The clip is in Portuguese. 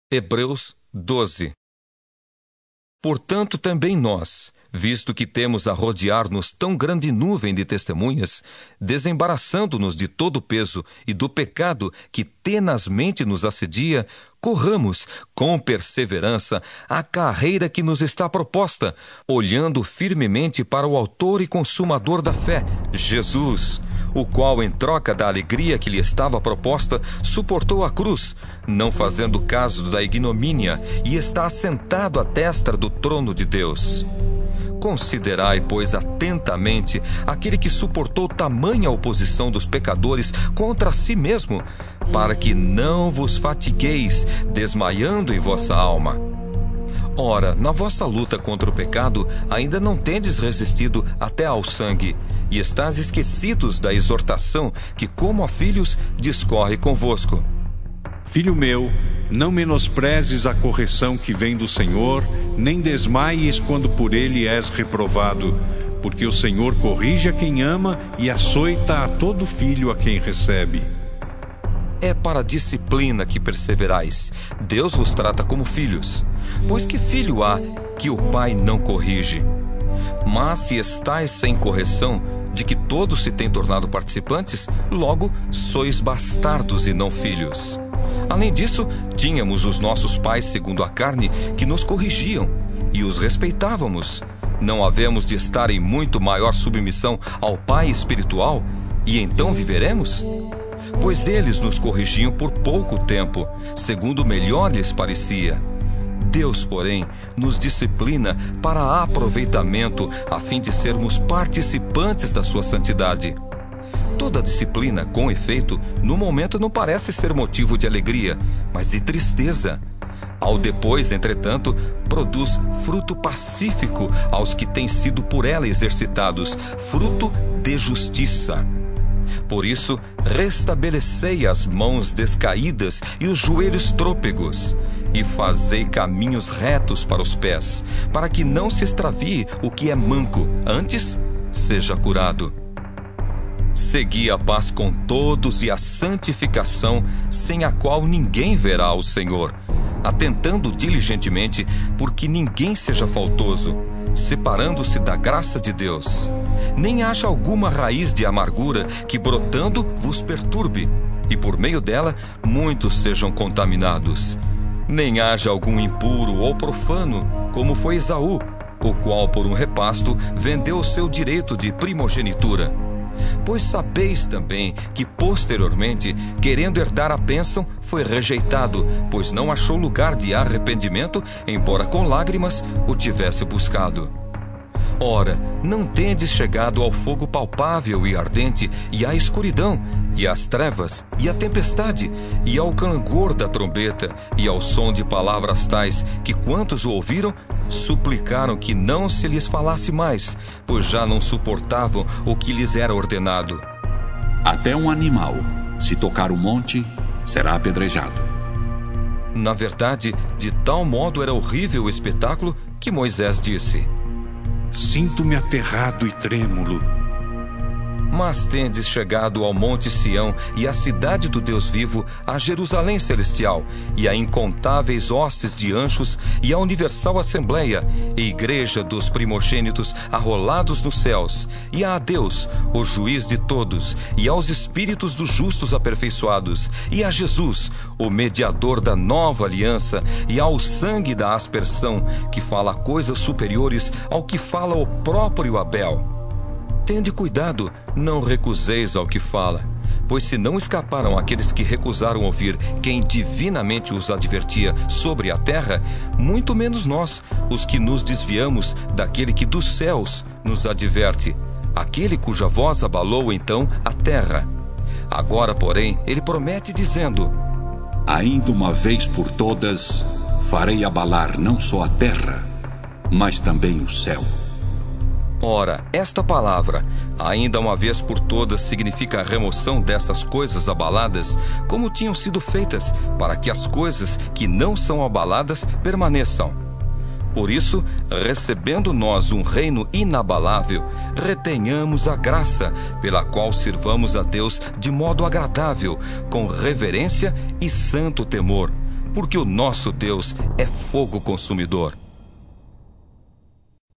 Hebreus 12. Portanto, também nós, visto que temos a rodear-nos tão grande nuvem de testemunhas, desembaraçando-nos de todo o peso e do pecado que tenazmente nos assedia, corramos com perseverança a carreira que nos está proposta, olhando firmemente para o autor e consumador da fé, Jesus, o qual, em troca da alegria que lhe estava proposta, suportou a cruz, não fazendo caso da ignomínia, e está assentado à destra do trono de Deus. Considerai, pois, atentamente aquele que suportou tamanha oposição dos pecadores contra si mesmo, para que não vos fatigueis, desmaiando em vossa alma. Ora, na vossa luta contra o pecado, ainda não tendes resistido até ao sangue, e estáis esquecidos da exortação que, como a filhos, discorre convosco. Filho meu, não menosprezes a correção que vem do Senhor, nem desmaies quando por ele és reprovado, porque o Senhor corrige a quem ama e açoita a todo filho a quem recebe. É para a disciplina que perseverais. Deus vos trata como filhos. Pois que filho há que o pai não corrige? Mas se estáis sem correção, de que todos se têm tornado participantes, logo sois bastardos e não filhos. Além disso, tínhamos os nossos pais segundo a carne que nos corrigiam, e os respeitávamos. Não havemos de estar em muito maior submissão ao Pai espiritual, e então viveremos? Pois eles nos corrigiam por pouco tempo, segundo melhor lhes parecia. Deus, porém, nos disciplina para aproveitamento, a fim de sermos participantes da sua santidade. Toda disciplina, com efeito, no momento não parece ser motivo de alegria, mas de tristeza. Ao depois, entretanto, produz fruto pacífico aos que têm sido por ela exercitados, fruto de justiça. Por isso, restabelecei as mãos descaídas e os joelhos trôpegos, e fazei caminhos retos para os pés, para que não se extravie o que é manco, antes seja curado. Segui a paz com todos e a santificação, sem a qual ninguém verá o Senhor, atentando diligentemente porque ninguém seja faltoso, separando-se da graça de Deus. Nem haja alguma raiz de amargura que, brotando, vos perturbe, e por meio dela muitos sejam contaminados. Nem haja algum impuro ou profano, como foi Esaú, o qual por um repasto vendeu o seu direito de primogenitura. Pois sabeis também que posteriormente, querendo herdar a bênção, foi rejeitado, pois não achou lugar de arrependimento, embora com lágrimas o tivesse buscado. Ora, não tendes chegado ao fogo palpável e ardente, e à escuridão, e às trevas, e à tempestade, e ao clangor da trombeta, e ao som de palavras tais, que quantos o ouviram, suplicaram que não se lhes falasse mais, pois já não suportavam o que lhes era ordenado. Até um animal, se tocar o monte, será apedrejado. Na verdade, de tal modo era horrível o espetáculo que Moisés disse: Sinto-me aterrado e trêmulo. Mas tendes chegado ao monte Sião e à cidade do Deus vivo, a Jerusalém celestial, e a incontáveis hostes de anjos, e a universal assembleia, e igreja dos primogênitos arrolados nos céus, e a Deus, o juiz de todos, e aos espíritos dos justos aperfeiçoados, e a Jesus, o mediador da nova aliança, e ao sangue da aspersão, que fala coisas superiores ao que fala o próprio Abel. Tende cuidado, não recuseis ao que fala, pois se não escaparam aqueles que recusaram ouvir quem divinamente os advertia sobre a terra, muito menos nós, os que nos desviamos daquele que dos céus nos adverte, aquele cuja voz abalou então a terra. Agora, porém, ele promete dizendo: Ainda uma vez por todas, farei abalar não só a terra, mas também o céu. Ora, esta palavra, ainda uma vez por todas, significa a remoção dessas coisas abaladas, como tinham sido feitas, para que as coisas que não são abaladas permaneçam. Por isso, recebendo nós um reino inabalável, retenhamos a graça, pela qual sirvamos a Deus de modo agradável, com reverência e santo temor, porque o nosso Deus é fogo consumidor.